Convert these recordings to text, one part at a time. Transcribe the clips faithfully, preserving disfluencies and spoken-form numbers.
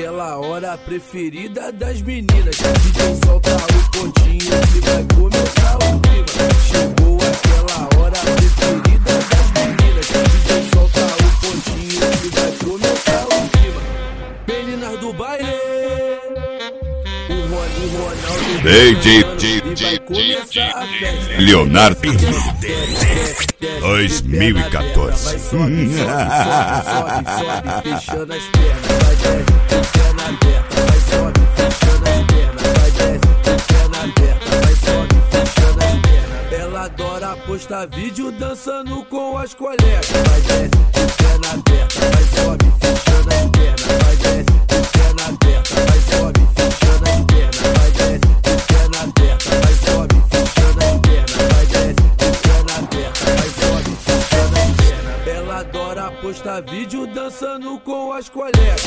aquela hora preferida das meninas. D J solta o pontinho que vai começar o clima. Chegou aquela hora preferida das meninas. D J solta o pontinho que vai começar o clima. Meninas do baile, o Rony Ronaldo D J vai começar a festa. Leonardo dois mil e quatorze. Vai sobe, sobe, sobe, sobe, fechando as pernas. Vai desce, perna aberta, vai sobe, fechando as pernas. Vai desce, perna aberta, vai sobe, fechando as pernas. Ela adora postar vídeo dançando com as colegas. Vai desce, perna aberta, vai sobe, fechando as pernas. Vai desce, perna aberta, vai sobe, fechando as pernas. Vai desce, perna aberta, vai sobe, fechando as pernas. Vai desce, perna aberta, vai sobe, fechando as pernas. Ela adora postar vídeo dançando com as colegas.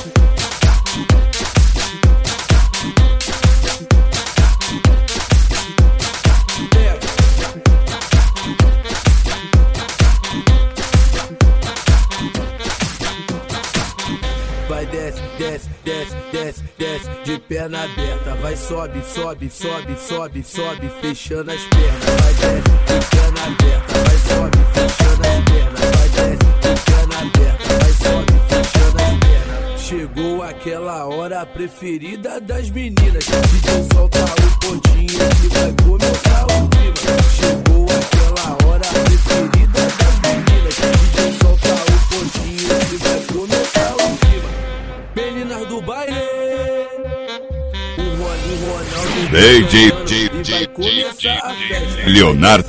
Vai desce, desce, desce, desce, desce, de perna aberta. Vai sobe, sobe, sobe, sobe, sobe, fechando as pernas. Vai desce, de perna aberta, vai sobe, fechando as pernas. Vai desce, de perna aberta, vai sobe, fechando as pernas. Chegou aquela hora preferida das meninas. D J solta o pontinho que vai começar o clima. Chegou aquela hora preferida das meninas. D J solta o pontinho que vai começar o clima. Meninas do baile, o Rony Ronaldo D J vai começar a festa. Leonardo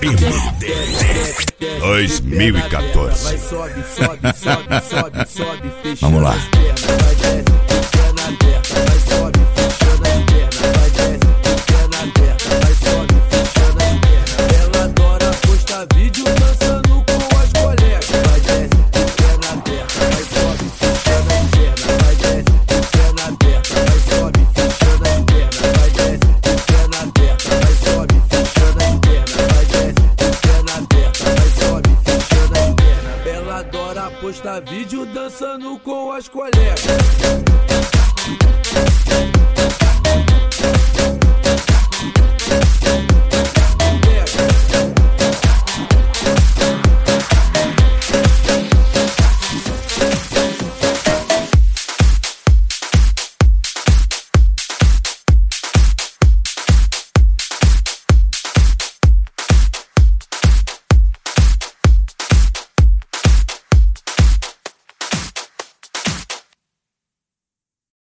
dois mil e quatorze. Vai sobe, sobe, sobe, sobe, sobe, fechando Vamos lá. as pernas. Vai desce, perna aberta, vai sobe, fechando as pernas. Vai desce, perna aberta, vai sobe, fechando as pernas. Ela adora postar vídeo dançando com as colegas. Vai desce, perna aberta, vai sobe, fechando as pernas. Vai desce, perna aberta, vai sobe, fechando as pernas. Vai desce, perna aberta, vai sobe, fechando as pernas. Vai desce, perna aberta, vai sobe, fechando as pernas. Ela adora postar vídeo dançando com as colegas.